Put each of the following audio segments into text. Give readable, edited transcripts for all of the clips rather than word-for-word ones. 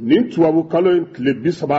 nin tubabu kalo in tile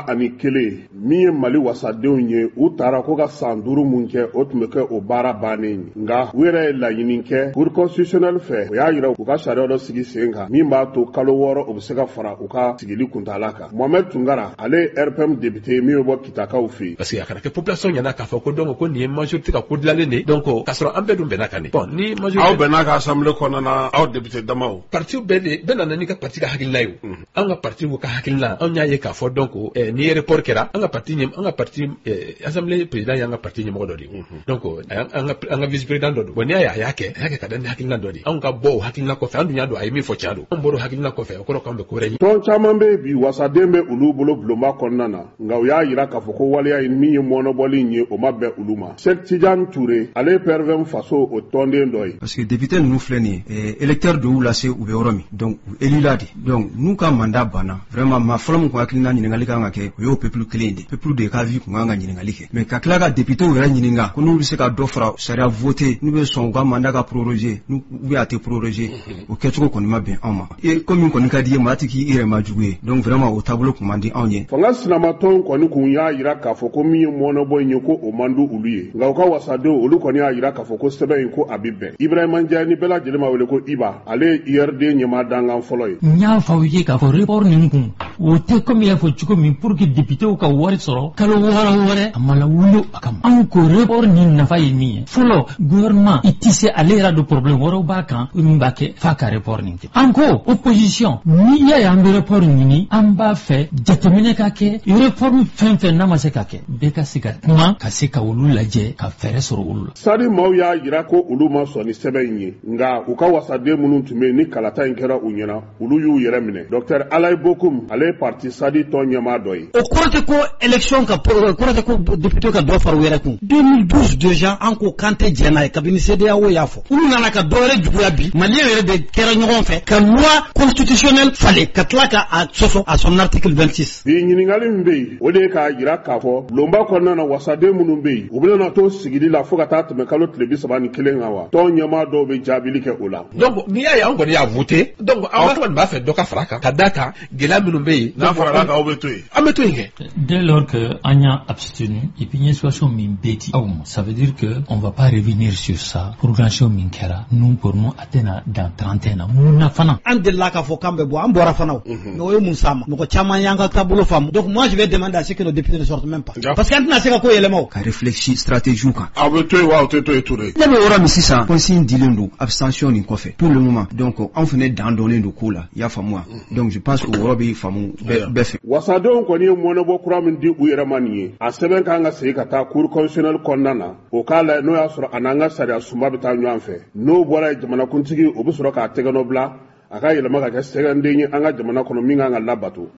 31 min ye Mali wasadenw ye u taara ko ka san 5 mun kɛ o tun bɛ kɛ o baara bannen nga u yɛrɛ ye laɲini kɛ Cour constitutionnelle fɛ o y'a yira u ka sariya dɔ sigi sen kan min b'a to kalo 6 o bɛ se ka fara u ka sigili kuntala kan. Mohamed Tunkara ale RPM député min bɛ bɔ Kitakaw fɛ parce que a kana kɛ population ɲɛna k'a fɔ ko donc ko nin ye majorité ka ko dilanlen de donc k'a sɔrɔ an bɛɛ dun bɛnna kan de. Bon ni majorité aw bɛnna ka assemblée kɔnɔna aw député damaw parti bɛɛ nana ni ka parti ka hakilina ye an ka parti ka hakilina an y'a ye k'a fɔ donc ni ye report kɛra an ka parti assemblée président y'an ka parti ɲɛmɔgɔ dɔ de ye donc an ka vice président dɔ don bon ni y'a kɛ ka da ni hakilina dɔ de an ka bɔ o hakilina kɔfɛ an dun y'a dɔn a ye min fɔ tiɲɛ don an bɔra o hakilina kɔfɛ o kɔrɔ k'an bɛ ko wɛrɛ ye. Tɔn caman bɛ bi wasaden bɛ olu bolo bulonba kɔnɔna na nka u y'a yira k'a fɔ ko waleya in min ye mɔnɔbɔli in ye o ma bɛn olu ma. Cheikh Tidiane Touré ale ye PRVM faso o tɔnden dɔ ye. Parce que député ninnu filɛ nin ye électeur de y'u lase u bɛ yɔrɔ min donc u élila de donc n'u ka mandat banna vraiment maa fɔlɔ min kun hakilina ɲininkali kan ka kɛ o y'o peuple kelen de peuple de ka vie kun kan ka ɲininkali kɛ mais ka tila ka député yɛrɛ ɲininka ko n'u bɛ se ka dɔ fara sariya voté n'u bɛ sɔn u ka mandat ka proroger n'u bɛ a tɛ proroger o kɛcogo kɔni ma bɛn anw ma comme min kɔni ka di ye maa tɛ k'i yɛrɛ majugu ye donc vraiment o taabolo kun man di anw ye. Fanga sinamatɔn kɔni kun y'a yira k'a fɔ ko min ye mɔnɔbɔ in ye ko o man di olu ye nka u ka wasadenw olu kɔni y'a yira k'a fɔ ko sɛbɛn in ko a bɛ bɛn. Ibrahima Ndiaye ni bɛɛ lajɛlen ma wele ko Iba ale ye IRD ɲɛmaa dankan fɔlɔ ye. N y'a fɔ aw ye k'a fɔ report nin kun o tɛ comme y'a fɔ cogo min pour que députéw ka wari sɔrɔ kalo wɔɔrɔ a ma lawuli a kama anw ko report nin nafa ye min ye fɔlɔ gouvernement i tɛ se ale yɛrɛ de problème wɛrɛw b'a kan min b'a kɛ f'a ka report nin kɛ an ko opposition n'i y'a ye an bɛ report ɲini an b'a fɛ jateminɛ ka kɛ réforme fɛn n'a ma se ka kɛ bɛɛ ka se ka kuma ka se ka olu lajɛ ka fɛɛrɛ sɔrɔ olu la. Sadi maaw y'a yira ko olu ma sɔn ni sɛbɛn in ye nka u ka wasaden minnu tun bɛ yen ni kalata in kɛra u ɲɛna olu y'u yɛrɛ minɛ. Dr Alayi Bokum ale ye parti Sadi tɔn ɲɛmaa dɔ ye. O kɔrɔ tɛ ko élection ka kɔrɔ tɛ ko député ka dɔ fara u yɛrɛ kun 2012 déjà an ko kan tɛ jɛn n'a ye kabini CEDEAO y'a fɔ olu nana ka dɔ wɛrɛ juguya bi maliyɛn yɛrɛ de kɛra ɲɔgɔn fɛ ka loi constitutionnelle falen ka tila ka a sɔsɔ à son article 26. Bi ɲininkali min bɛ yen o de ye k'a jira k'a fɔ bulonba kɔnɔna na wasaden minnu bɛ yen u bɛna to sigili la fo ka taa tɛmɛ kalo tile 31 kan wa tɔn ɲɛmaa dɔw bɛ jaabili kɛ o la. Donc n'i y'a ye an kɔni y'a voté donc an kɔni b'a fɛ dɔ ka fara kan ka d'a kan gɛlɛya minnu bɛ yen. N'a farala kan aw bɛ to yen. An bɛ to yen kɛ. Dès lors que an y'a abstenu et puis une situation min bɛ di aw ma ça veut dire que on va pas revenir sur ça prorogation min kɛra nous pour nous a tɛna dans 31 ans mun na fana. An delila k'a fɔ k'an bɛ bɔ an bɔra fana o mais o ye mun s'a ma mɔgɔ caman y'an ka taabolo faamu donc moi je vais demander à ce que nos députés ne sortent même pas parce que an tɛna se ka ko yɛlɛma o. Ka réfléchir stratégie kan. Aw bɛ to yen wa aw tɛ to yen Touré. Ne bɛ yɔrɔ min sisan consigne dilen don abstention nin kɔfɛ pour le moment donc anw fana dan dɔnnen don ko la i y'a faamu wa donc je pense que o yɔrɔ bɛ faamu bɛɛ fɛ. Wasadenw kɔni ye mɔnɔbɔ kura min di u yɛrɛ ma nin ye a sɛbɛn kan ka segin ka taa Cour constitutionnelle kɔnɔna na o k'a lajɛ n'o y'a sɔrɔ a n'an ka sariya sunba bɛ taa ɲɔgɔn fɛ n'o bɔra jamanakuntigi o bɛ sɔrɔ k'a tɛgɛ nɔ bila a ka yɛlɛma ka kɛ sɛgɛnden ye an ka jamana kɔnɔ min kan ka labato.